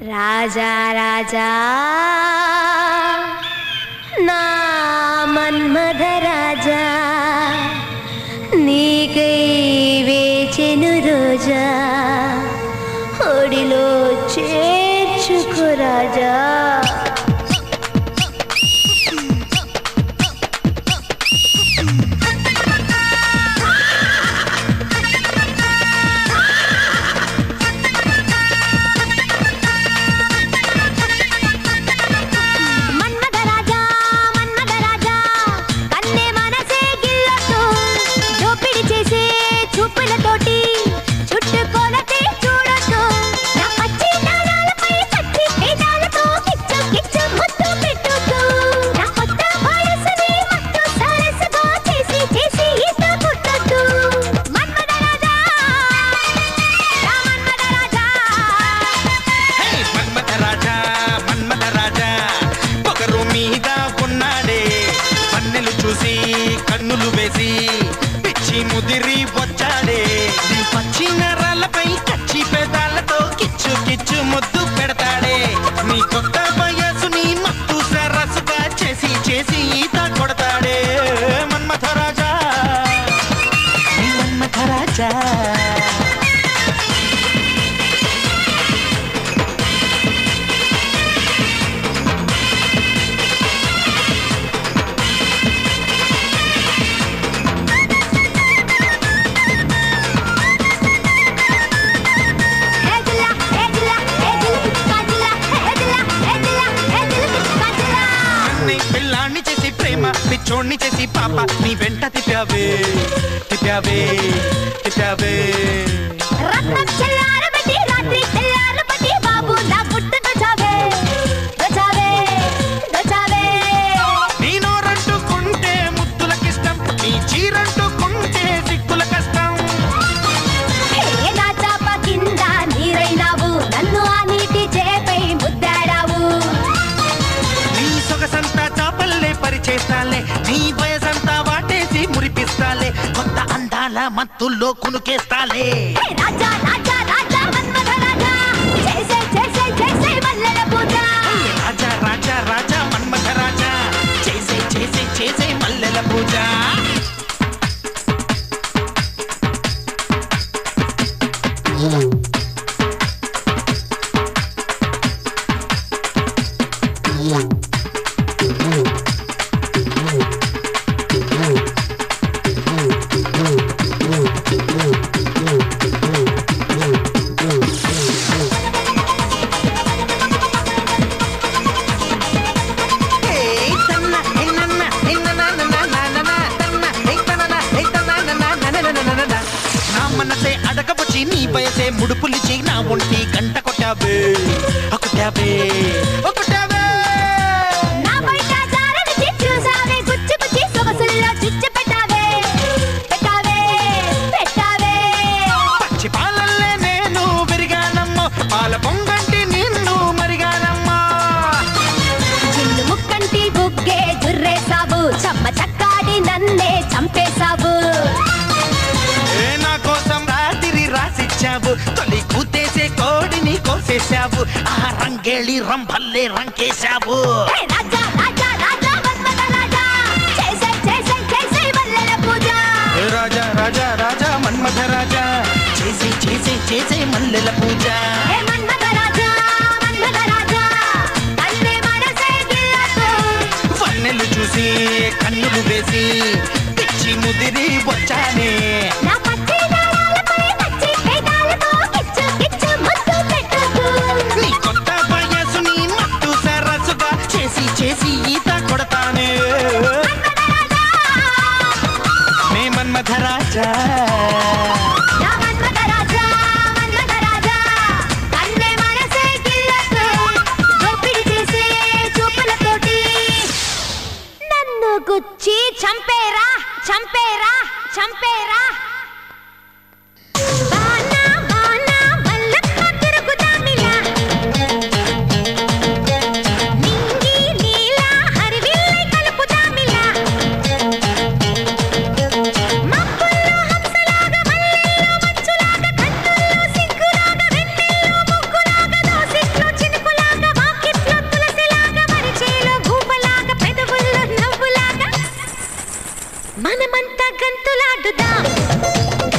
రాజా రాజా నా మన్మథ రాజా నీకై వేచెను రోజా ఒడిలో చేర్చుకో రాజా. కన్నులు వేసి పిచ్చి ముదిరి వచ్చాడే పచ్చి నరాలపై కచ్చి పెదాలతో కిచ్చు కిచ్చు ముద్దు పెడతాడే నీ కొత్త వయసుని మత్తు సరస్సుగా చేసి చేసి ఈత కొడతాడే మన్మథ రాజా మన్మథ రాజా. పిచ్చోణ్ణి చేసి పాప నీ వెంట తిప్పావే తిప్పావే తిప్పావే. నీనోరంటుకుంటే ముద్దులకిష్టం నీ చీరంటుకుంటే సిక్కుల కష్టం. నీ సొగసంతా చాపల్లే పరిచేస్తాలే నీ వయసంతా వాటేసి మురిపిస్తాలే కొత్త అందాల మత్తుల్లో కునుకేస్తాలే. రాజా రాజా రాజా మన్మథ రాజా చేసే చేసే చేసే మల్లెల పూజ. రాజా రాజా రాజా మన్మథ రాజా చేసే చేసే చేసే మల్లెల పూజ. మనసే అడగబొచ్చి నీ వయసే ముడుపులిచి నా ఒంటి గంట కొట్టావే కొట్టావే కొట్టావే. పచ్చి పాలల్లే నేను విరిగానమ్మో పాల పొంగంటి నిన్ను మరిగానమ్మా. చిన్ను ముక్కంటి బుగ్గే జుర్రేసావు చమ్మ చక్కాడి నన్నే చంపేశావు. తొలి కూతేసే కోడిని కోసేశావు ఆ రంగేళి రంభల్లే రంకేశావు. రాజా రాజా రాజా మన్మథ రాజా చేసే చేసే చేసే మల్లెల పూజ. రాజా రాజా రాజా మన్మథ రాజా చేసే చేసే చేసే మల్లెల పూజ. మన్మథ రాజా మన్మథ రాజా కన్నే మనసే గిల్లతో వన్నెలు చూసి కన్నులు వేసి పిచ్చి ముదిరి వచ్చానే చేసి ఈత కొడతానే మే మన్మథ రాజా. మనమంతా గంతులాడుదాం